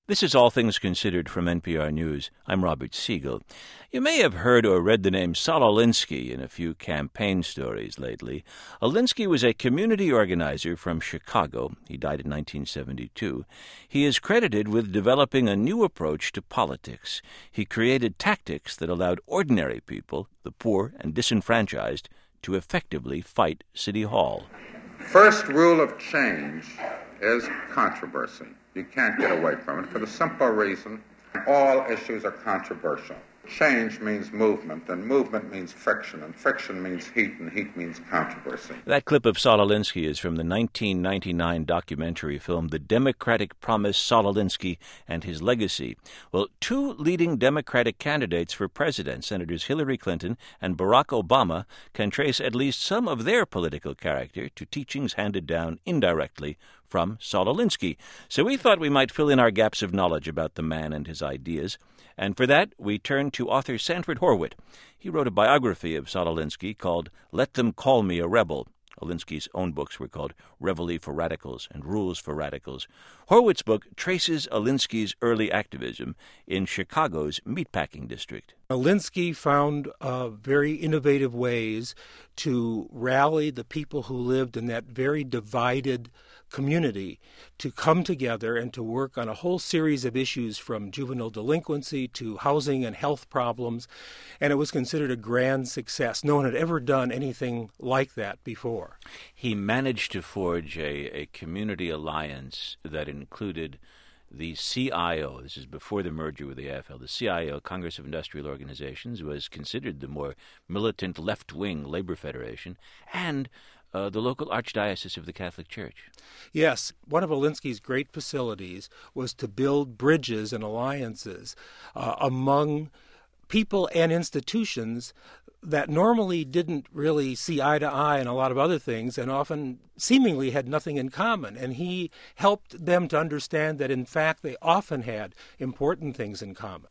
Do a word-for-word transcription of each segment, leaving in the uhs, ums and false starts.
This is All Things Considered from N P R News. I'm Robert Siegel. You may have heard or read the name Saul Alinsky in a few campaign stories lately. Alinsky was a community organizer from Chicago. He died in nineteen seventy-two. He is credited with developing a new approach to politics. He created tactics that allowed ordinary people, the poor and disenfranchised, to effectively fight City Hall. First rule of change is controversy. You can't get away from it for the simple reason all issues are controversial. Change means movement, and movement means friction, and friction means heat, and heat means controversy. That clip of Saul Alinsky is from the nineteen ninety-nine documentary film The Democratic Promise, Saul Alinsky and His Legacy. Well, two leading Democratic candidates for president, Senators Hillary Clinton and Barack Obama, can trace at least some of their political character to teachings handed down indirectly from Saul Alinsky. So we thought we might fill in our gaps of knowledge about the man and his ideas. And for that, we turn to author Sanford Horwit. He wrote a biography of Saul Alinsky called Let Them Call Me a Rebel. Alinsky's own books were called Reveille for Radicals and Rules for Radicals. Horwit's book traces Alinsky's early activism in Chicago's meatpacking district. Alinsky found uh, very innovative ways to rally the people who lived in that very divided community to come together and to work on a whole series of issues from juvenile delinquency to housing and health problems, and it was considered a grand success. No one had ever done anything like that before. He managed to forge a, a community alliance that included the C I O, this is before the merger with the A F L, the C I O, Congress of Industrial Organizations, was considered the more militant left-wing labor federation, and Uh, the local archdiocese of the Catholic Church. Yes, one of Alinsky's great facilities was to build bridges and alliances uh, among people and institutions that normally didn't really see eye to eye on a lot of other things and often seemingly had nothing in common. And he helped them to understand that, in fact, they often had important things in common.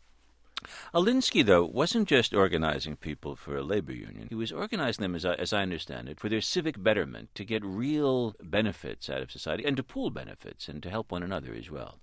Alinsky, though, wasn't just organizing people for a labor union. He was organizing them, as I, as I understand it, for their civic betterment, to get real benefits out of society and to pool benefits and to help one another as well.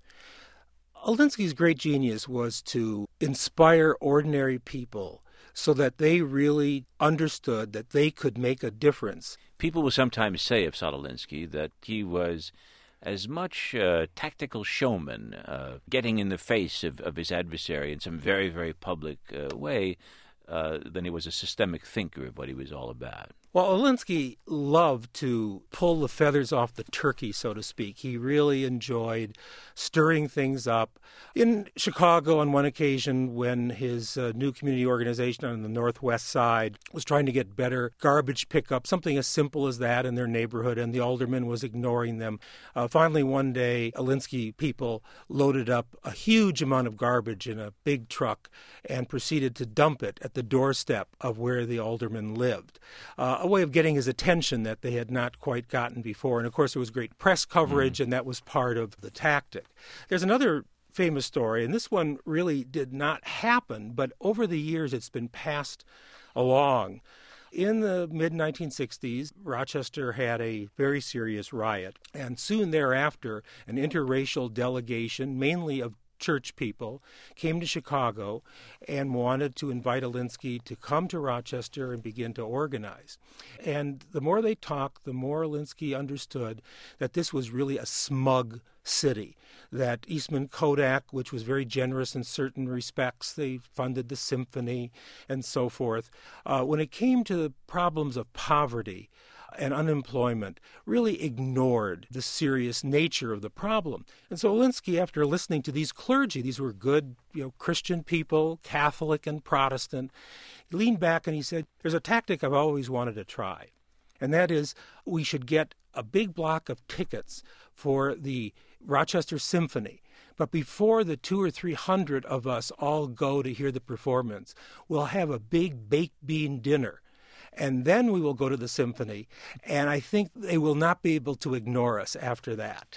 Alinsky's great genius was to inspire ordinary people so that they really understood that they could make a difference. People will sometimes say of Saul Alinsky that he was as much a tactical showman, uh, getting in the face of, of his adversary in some very, very public uh, way, uh, than he was a systemic thinker of what he was all about. Well, Alinsky loved to pull the feathers off the turkey, so to speak. He really enjoyed stirring things up. In Chicago, on one occasion, when his uh, new community organization on the Northwest Side was trying to get better garbage pickup, something as simple as that in their neighborhood, and the alderman was ignoring them. Uh, finally, one day, Alinsky people loaded up a huge amount of garbage in a big truck and proceeded to dump it at the doorstep of where the alderman lived. Uh, a way of getting his attention that they had not quite gotten before. And, of course, there was great press coverage, mm. and that was part of the tactic. There's another famous story, and this one really did not happen, but over the years it's been passed along. In the mid nineteen sixties, Rochester had a very serious riot, and soon thereafter, an interracial delegation, mainly of church people, came to Chicago and wanted to invite Alinsky to come to Rochester and begin to organize. And the more they talked, the more Alinsky understood that this was really a smug city, that Eastman Kodak, which was very generous in certain respects, they funded the symphony and so forth. Uh, when it came to the problems of poverty and unemployment, really ignored the serious nature of the problem. And so Alinsky, after listening to these clergy, these were good, you know, Christian people, Catholic and Protestant, he leaned back and he said, there's a tactic I've always wanted to try, and that is we should get a big block of tickets for the Rochester Symphony. But before the two or three hundred of us all go to hear the performance, we'll have a big baked bean dinner. And then we will go to the symphony, and I think they will not be able to ignore us after that.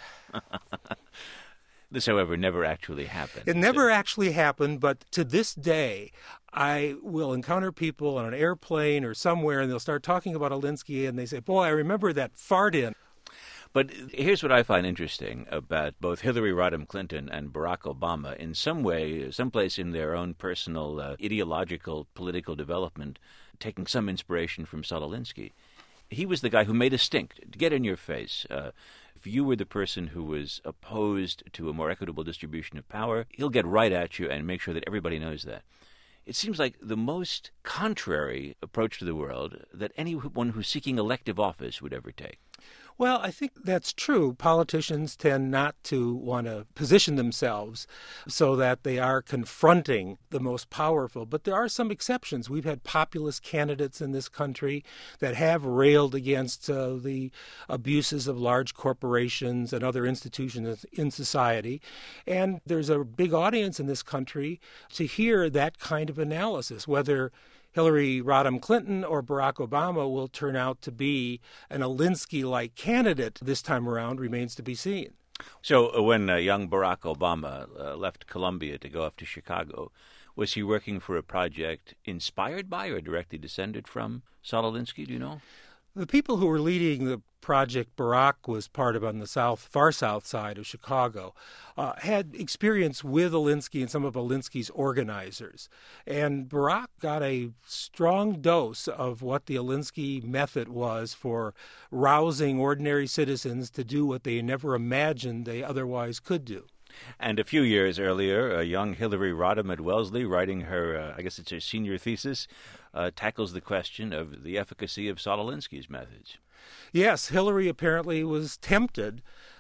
This, however, never actually happened. It never so. actually happened, but to this day, I will encounter people on an airplane or somewhere, and they'll start talking about Alinsky, and they say, boy, I remember that fart-in. But here's what I find interesting about both Hillary Rodham Clinton and Barack Obama. In some way, someplace in their own personal uh, ideological political development, taking some inspiration from Saul Alinsky. He was the guy who made a stink, to get in your face. Uh, if you were the person who was opposed to a more equitable distribution of power, he'll get right at you and make sure that everybody knows that. It seems like the most contrary approach to the world that anyone who's seeking elective office would ever take. Well, I think that's true. Politicians tend not to want to position themselves so that they are confronting the most powerful. But there are some exceptions. We've had populist candidates in this country that have railed against uh, the abuses of large corporations and other institutions in society. And there's a big audience in this country to hear that kind of analysis, whether Hillary Rodham Clinton or Barack Obama will turn out to be an Alinsky-like candidate this time around remains to be seen. So uh, when uh, young Barack Obama uh, left Columbia to go off to Chicago, was he working for a project inspired by or directly descended from Saul Alinsky? Do you know? The people who were leading the project Barack was part of on the south, far south side of Chicago, uh, had experience with Alinsky and some of Alinsky's organizers. And Barack got a strong dose of what the Alinsky method was for rousing ordinary citizens to do what they never imagined they otherwise could do. And a few years earlier, a young Hillary Rodham at Wellesley, writing her, uh, I guess it's her senior thesis, uh, tackles the question of the efficacy of Saul Alinsky's methods. Yes, Hillary apparently was tempted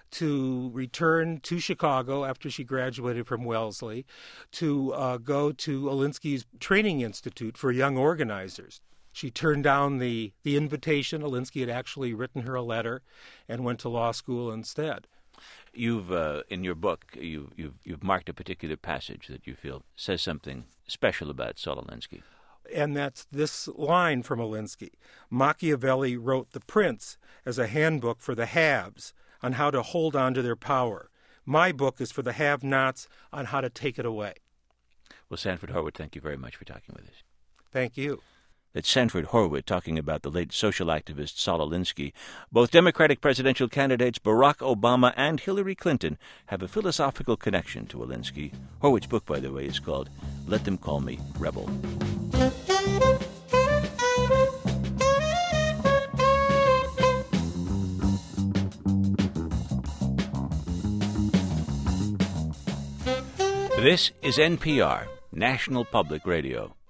to return to Chicago after she graduated from Wellesley to uh, go to Alinsky's Training Institute for Young Organizers. She turned down the, the invitation. Alinsky had actually written her a letter and went to law school instead. You've, uh, in your book, you, you've, you've marked a particular passage that you feel says something special about Saul Alinsky. And that's this line from Alinsky. Machiavelli wrote The Prince as a handbook for the haves on how to hold on to their power. My book is for the have-nots on how to take it away. Well, Sanford Horwitz, thank you very much for talking with us. Thank you. That's Sanford Horwitz talking about the late social activist Saul Alinsky. Both Democratic presidential candidates Barack Obama and Hillary Clinton have a philosophical connection to Alinsky. Horwitz's book, by the way, is called Let Them Call Me Rebel. This is N P R, National Public Radio.